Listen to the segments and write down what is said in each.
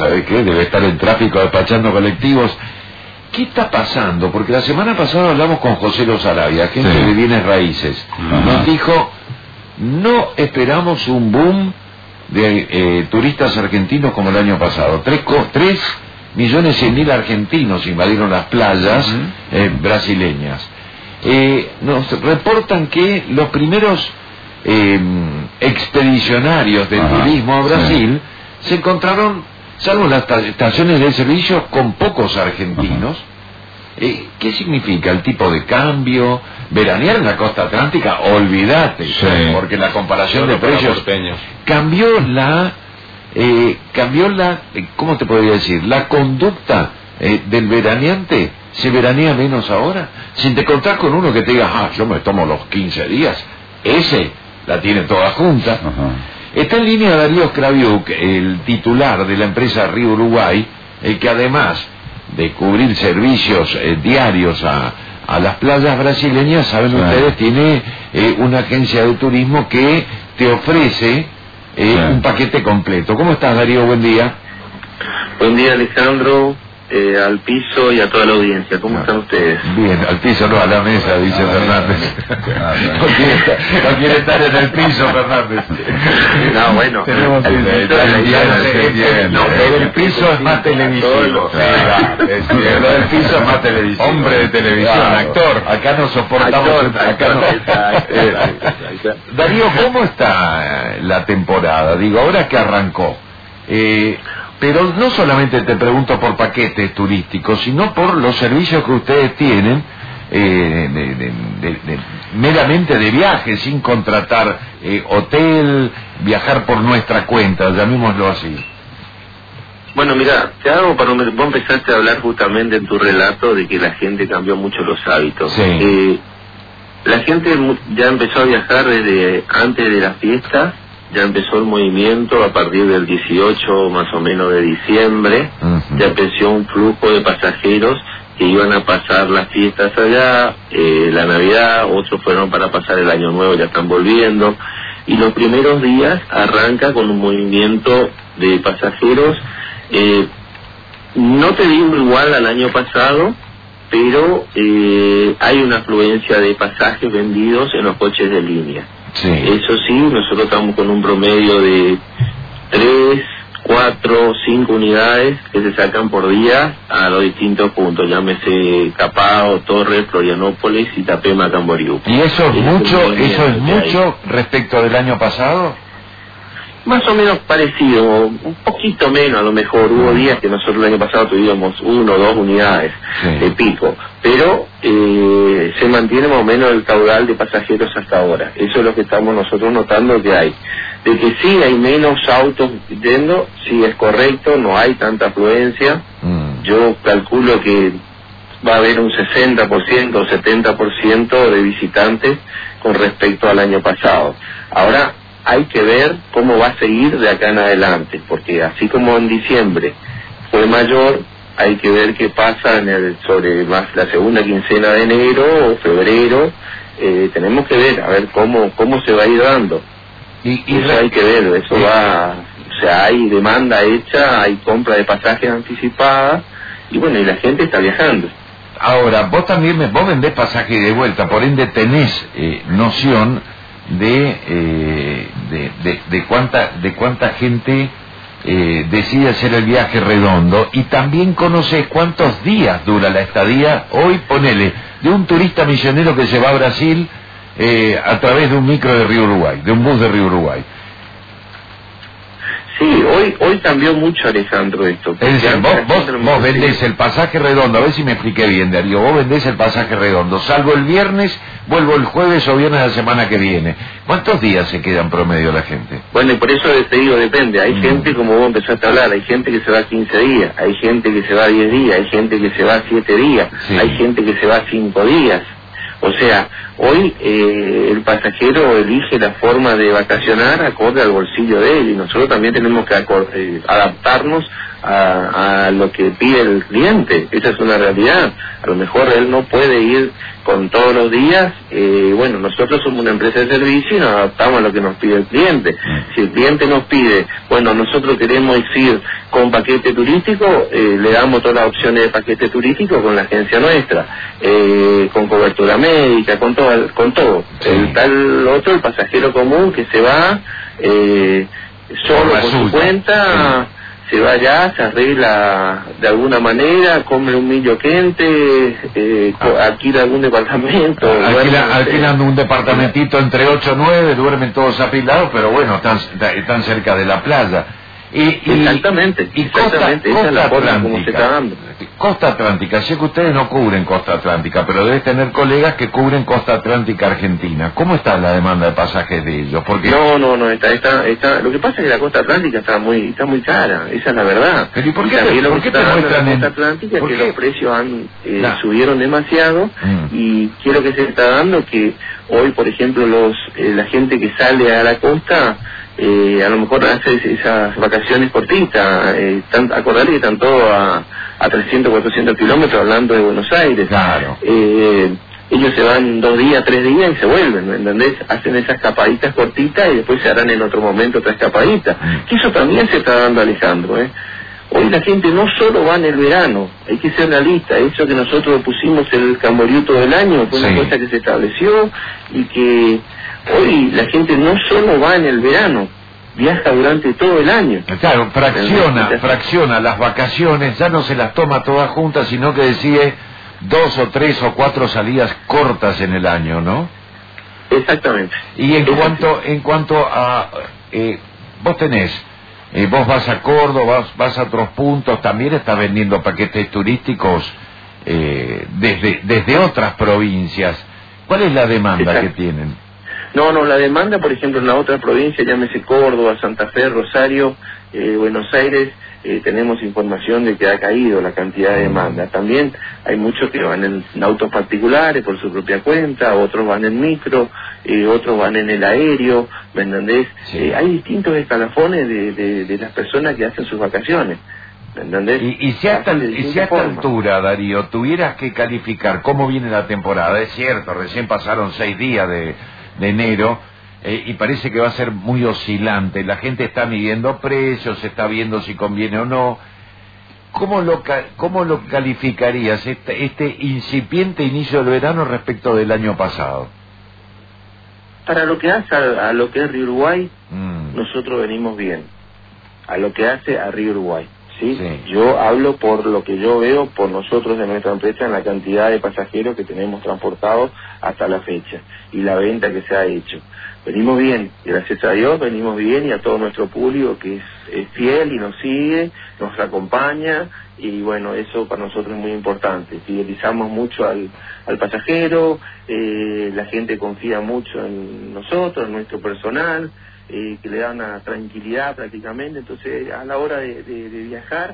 ¿sabe qué? Debe estar el tráfico despachando colectivos. ¿Qué está pasando? Porque la semana pasada hablamos con José Los Arabia, gente de bienes raíces. Nos dijo, no esperamos un boom de turistas argentinos como el año pasado. 3.100.000 argentinos invadieron las playas brasileñas. Nos reportan que los primeros expedicionarios del turismo a Brasil se encontraron, salvo las estaciones de servicio, con pocos argentinos. ¿Qué significa el tipo de cambio? Veranear en la costa atlántica, olvídate, porque la comparación de precios cambió la ¿cómo te podría decir? La conducta del veraneante. ¿Se veranea menos ahora? Sin te contar con uno que te diga, yo me tomo los 15 días, ese la tiene toda junta. Está en línea Darío Kraviuk, el titular de la empresa Río Uruguay, el que además de cubrir servicios diarios a las playas brasileñas, saben ustedes, tiene una agencia de turismo que te ofrece un paquete completo. ¿Cómo estás, Darío? Buen día. Buen día, Alejandro. Al piso y a toda la audiencia. ¿Cómo están ustedes? Bien, al piso no, a la mesa, dice Fernández. No quiere estar en el piso, Fernández. No, bueno. Tenemos el piso es más televisivo. Lo del piso es más televisivo. Hombre de televisión, actor. Acá no soportamos. Darío, ¿cómo está la temporada? Digo, ahora que arrancó. Pero no solamente te pregunto por paquetes turísticos, sino por los servicios que ustedes tienen meramente de viaje, sin contratar hotel, viajar por nuestra cuenta, llamémoslo así. Bueno, mira, te hago para vos empezaste a hablar justamente en tu relato de que la gente cambió mucho los hábitos. La gente ya empezó a viajar desde antes de las fiestas. Ya empezó el movimiento a partir del 18 más o menos de diciembre. Ya empezó un flujo de pasajeros que iban a pasar las fiestas allá, la Navidad, otros fueron para pasar el Año Nuevo, ya están volviendo. Y los primeros días arranca con un movimiento de pasajeros, no te digo igual al año pasado, pero hay una afluencia de pasajes vendidos en los coches de línea. Eso sí, nosotros estamos con un promedio de 3, 4, 5 unidades que se sacan por día a los distintos puntos, llámese Capao, Torres, Florianópolis, Itapema, Camboriú. ¿Y eso es mucho respecto del año pasado? Más o menos parecido, un poquito menos a lo mejor. Hubo días que nosotros el año pasado tuvimos 1 o 2 unidades de pico, pero se mantiene más o menos el caudal de pasajeros hasta ahora. Eso es lo que estamos nosotros notando que hay. De que sí hay menos autos yendo, sí es correcto, no hay tanta afluencia. Yo calculo que va a haber un 60% o 70% de visitantes con respecto al año pasado. Ahora, hay que ver cómo va a seguir de acá en adelante, porque así como en diciembre fue mayor, hay que ver qué pasa sobre más la segunda quincena de enero o febrero. Tenemos que ver, a ver cómo se va a ir dando. Eso hay que ver, eso va, o sea, hay demanda hecha, hay compra de pasajes anticipada, y bueno, y la gente está viajando. Ahora, vos vendés pasaje de vuelta, por ende tenés noción de cuánta gente decide hacer el viaje redondo, y también conoces cuántos días dura la estadía. Hoy ponele de un turista misionero que se va a Brasil a través de un micro de Río Uruguay, de un bus de Río Uruguay. Sí, hoy cambió mucho, Alejandro, esto. Es decir, vos vendés el pasaje redondo, a ver si me expliqué bien, Darío, vos vendés el pasaje redondo, salvo el viernes, vuelvo el jueves o viernes de la semana que viene. ¿Cuántos días se queda en promedio la gente? Bueno, y por eso te digo, depende. Hay gente, como vos empezaste a hablar, hay gente que se va 15 días, hay gente que se va 10 días, hay gente que se va 7 días, hay gente que se va 5 días. O sea, hoy el pasajero elige la forma de vacacionar acorde al bolsillo de él, y nosotros también tenemos que adaptarnos a lo que pide el cliente. Esa es una realidad. A lo mejor él no puede ir con todos los días. Bueno, nosotros somos una empresa de servicio y nos adaptamos a lo que nos pide el cliente. Si el cliente nos pide, bueno, nosotros queremos ir con paquete turístico, le damos todas las opciones de paquete turístico con la agencia nuestra, con cobertura médica, con todo. Sí. El tal otro, el pasajero común que se va solo por su cuenta, se va allá, se arregla de alguna manera, come un millo quente, alquila algún departamento. Alquilan un departamentito entre 8 o 9, duermen todos apilados, pero bueno, están cerca de la playa. Exactamente, Costa esa es la forma como se está dando. Costa Atlántica, sé que ustedes no cubren Costa Atlántica, pero debes tener colegas que cubren Costa Atlántica Argentina. ¿Cómo está la demanda de pasajes de ellos? Porque no, está, lo que pasa es que la Costa Atlántica está muy cara, esa es la verdad. Pero ¿y por qué te muestran en Costa Atlántica? Que los precios subieron demasiado, y quiero que se está dando que hoy, por ejemplo, la gente que sale a la costa, a lo mejor hace esas vacaciones cortitas, acordar que están todos a 300, 400 kilómetros hablando de Buenos Aires. Claro. Ellos se van 2 días, 3 días y se vuelven, ¿me entendés? Hacen esas escapaditas cortitas y después se harán en otro momento otra escapadita. Que eso también se está dando, Alejandro, Hoy la gente no solo va en el verano, hay que ser realista. Eso que nosotros pusimos el Camboriú todo el año fue una cosa que se estableció, y que hoy la gente no solo va en el verano, viaja durante todo el año. Claro, fracciona las vacaciones, ya no se las toma todas juntas, sino que decide 2 o 3 o 4 salidas cortas en el año, ¿no? Exactamente. Y en cuanto a vos tenés, vos vas a Córdoba, vas a otros puntos, también estás vendiendo paquetes turísticos desde otras provincias. ¿Cuál es la demanda que tienen? No, la demanda, por ejemplo, en la otra provincia, llámese Córdoba, Santa Fe, Rosario, Buenos Aires, tenemos información de que ha caído la cantidad de demanda. También hay muchos que van en autos particulares por su propia cuenta, otros van en micro, otros van en el aéreo, ¿me entendés? Sí. Hay distintos escalafones de las personas que hacen sus vacaciones, ¿me entendés? Y si a esta altura, Darío, tuvieras que calificar cómo viene la temporada, es cierto, recién pasaron 6 días de enero, y parece que va a ser muy oscilante, la gente está midiendo precios, está viendo si conviene o no. ¿Cómo lo calificarías este incipiente inicio del verano respecto del año pasado? Para lo que hace a lo que es Río Uruguay, nosotros venimos bien. A lo que hace a Río Uruguay, ¿sí? Yo hablo por lo que yo veo por nosotros de nuestra empresa, en la cantidad de pasajeros que tenemos transportados hasta la fecha y la venta que se ha hecho. Venimos bien, gracias a Dios venimos bien, y a todo nuestro público que es fiel y nos sigue, nos acompaña, y bueno, eso para nosotros es muy importante. Fidelizamos mucho al pasajero, la gente confía mucho en nosotros, en nuestro personal, que le da una tranquilidad prácticamente. Entonces, a la hora de viajar,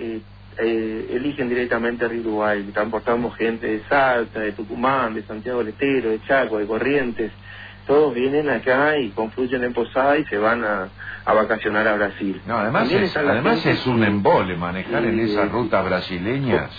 eligen directamente a Río Uruguay. Transportamos gente de Salta, de Tucumán, de Santiago del Estero, de Chaco, de Corrientes. Todos vienen acá y confluyen en Posada y se van a vacacionar a Brasil. No, además es un embole manejar en esas rutas brasileñas.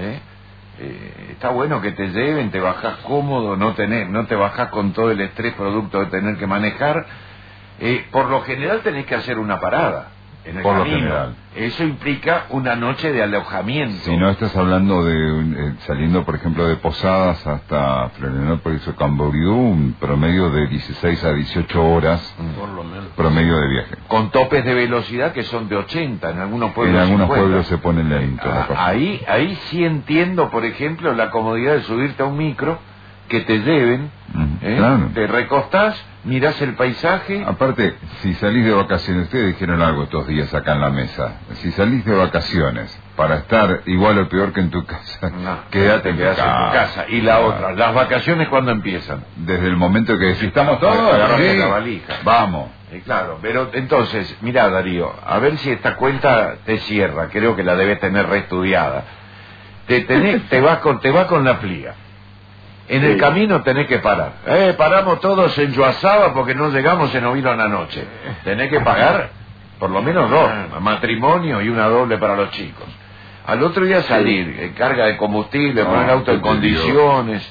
Está bueno que te lleven, te bajás cómodo, no te bajás con todo el estrés producto de tener que manejar. Por lo general tenés que hacer una parada en el camino. Lo general. Eso implica una noche de alojamiento. Si no estás hablando de saliendo, por ejemplo, de Posadas hasta Florianópolis o Camboriú, un promedio de 16 a 18 horas por lo menos, promedio de viaje. Con topes de velocidad que son de 80, en algunos pueblos. En algunos pueblos se pone lento. Ahí sí entiendo, por ejemplo, la comodidad de subirte a un micro, que te lleven, claro. Te recostás, mirás el paisaje. Aparte, si salís de vacaciones, ustedes dijeron algo estos días acá en la mesa, si salís de vacaciones para estar igual o peor que en tu casa, quédate en tu casa. Y la otra, las vacaciones, ¿cuándo empiezan? Desde el momento que decís, estamos todos, agarramos la valija. Vamos. Claro, pero entonces, mirá, Darío, a ver si esta cuenta te cierra, creo que la debes tener reestudiada. Te vas con la fliga. En el camino tenés que parar. Paramos todos en Yuazaba porque no llegamos en Ovilo en la noche. Tenés que pagar por lo menos 2, matrimonio y una doble para los chicos. Al otro día salir, carga de combustible, poner el auto en condiciones.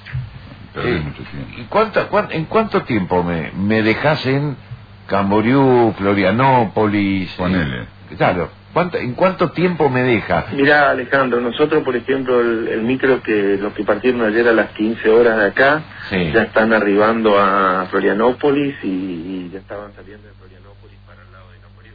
¿En cuánto tiempo me dejás en Camboriú, Florianópolis? Ponele. Claro. ¿En cuánto tiempo me deja? Mirá, Alejandro, nosotros, por ejemplo, el micro que los que partieron ayer a las 15 horas de acá, ya están arribando a Florianópolis y ya estaban saliendo de Florianópolis para el lado de Camboriú.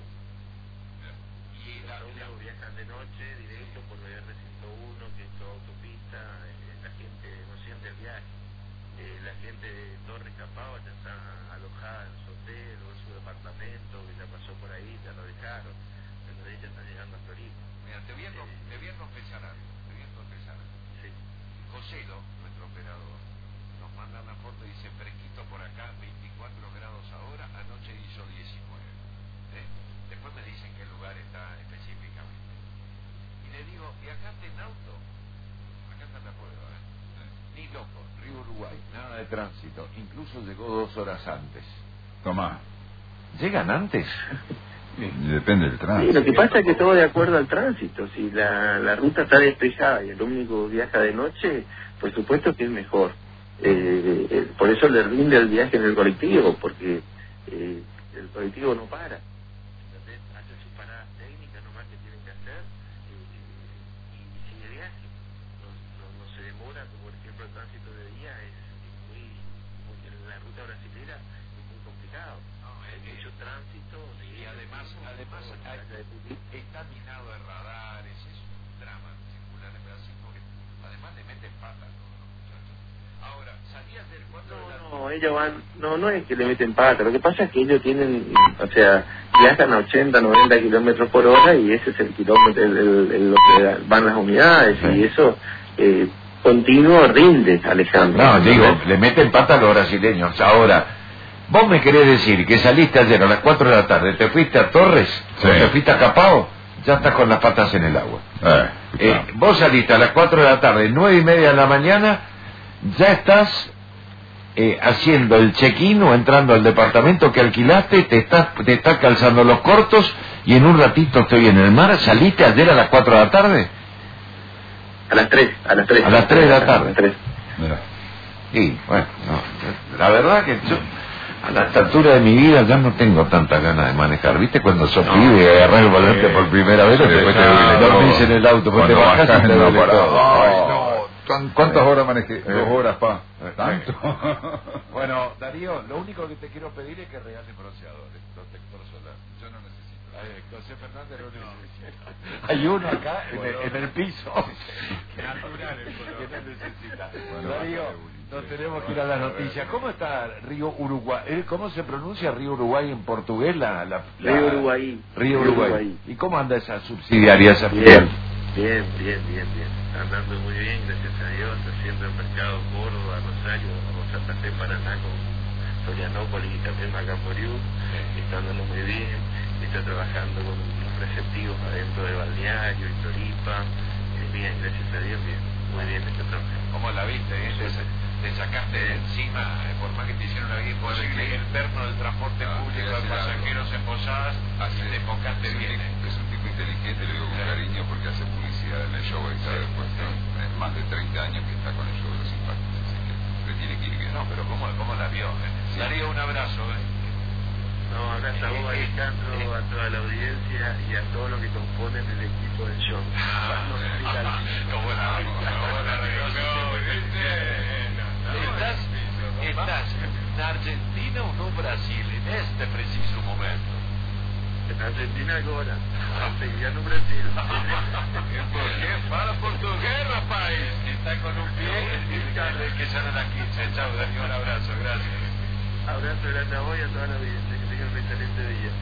Y los viajan de noche directo por la R101, que es toda autopista, la gente no siente el viaje. La gente de Torres Capao ya está alojada en su hotel o en su departamento, que ya pasó por ahí, ya lo dejaron. Ya está llegando a Florida. Mira, te voy a confesar algo. Sí. Joselo, nuestro operador, nos manda una foto y dice fresquito por acá, 24 grados ahora, anoche hizo 19. Después me dicen qué lugar está específicamente. Y le digo, ¿viajaste en auto? Acá está la prueba, Ni loco, Río Uruguay, nada de tránsito, incluso llegó 2 horas antes. Tomá. ¿Llegan antes? Depende del tránsito. Sí, lo que pasa es que todo de acuerdo al tránsito. Si la ruta está despejada y el ómnibus viaja de noche, por supuesto que es mejor. Por eso le rinde el viaje en el colectivo, porque el colectivo no para. Entonces hace sus paradas técnicas nomás que tienen que hacer y sigue viaje. No se demora, como por ejemplo el tránsito de día es muy en la ruta brasilera es muy complicado. Hay mucho tránsito y además está minado de radares, es un drama circular en Brasil porque además le meten patas a todos los muchachos. Ahora, salías del 4 de la tarde. No, ellos van, no es que le meten patas, lo que pasa es que ellos tienen, o sea, viajan a 80, 90 kilómetros por hora y ese es el kilómetro, lo que van las unidades y eso continuo rinde, Alejandro. No, digo, le meten patas a los brasileños. Ahora, vos me querés decir que saliste ayer a las 4 de la tarde, te fuiste a Torres, o te fuiste a Capao, ya estás con las patas en el agua. Vos saliste a las 4 de la tarde, 9:30 de la mañana, ya estás haciendo el check-in o entrando al departamento que alquilaste, te estás calzando los cortos y en un ratito estoy en el mar. ¿Saliste ayer a las 4 de la tarde? A las 3. A las 3 de la tarde. A las 3. Sí, bueno, no, la verdad que yo a esta altura de mi vida ya no tengo tantas ganas de manejar. ¿Viste cuando sos pibe y agarrás el volante por primera vez? Dormís en el auto, porque te bajás y te duele todo. ¿Cuántas horas manejé? 2 horas, pa. ¿Tanto? Bueno, Darío, lo único que te quiero pedir es que regales bronceadores, protector solar. Yo no necesito. José Fernández lo necesita. Hay uno acá en el piso natural que no necesita. Darío, nos tenemos que ir a las noticias. ¿Cómo está Río Uruguay? ¿Cómo se pronuncia Río Uruguay en portugués? Río Uruguay. Río Uruguay. ¿Y cómo anda esa subsidiaria? Bien. Andando muy bien, gracias a Dios, haciendo el mercado Córdoba, Rosario, Santa Fe, Paraná, con Florianópolis y también Camboriú. Está andando muy bien, está trabajando con los receptivos adentro de Balneario y Floripa. Bien, gracias a Dios, bien, muy bien este trabajo. ¿Cómo la viste? Te sacaste de encima, por más que te hicieron la vida imposible, el perno del transporte público de pasajeros en Posadas, te enfocaste bien. Es un tipo inteligente, lo digo con cariño, porque hace publicidad en el show, está después de más de 30 años que está con el show de los impactos, así que le tiene que ir bien. No, pero ¿cómo la vio? Daría un abrazo, No, abrazo a vos, Alejandro, a toda la audiencia y a todos los que componen el equipo del show. ¿Estás en Argentina o no Brasil en este preciso momento? En Argentina agora, ya no Brasil. ¿Por qué? Fala portugués, rapaz. Está con un pie que sale las 15. Chao, Dani, un abrazo, gracias. Abrazo grande a vos y a toda la audiencia, que tengan un excelente día.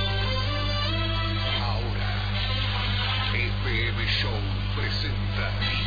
Ahora, FM Show presenta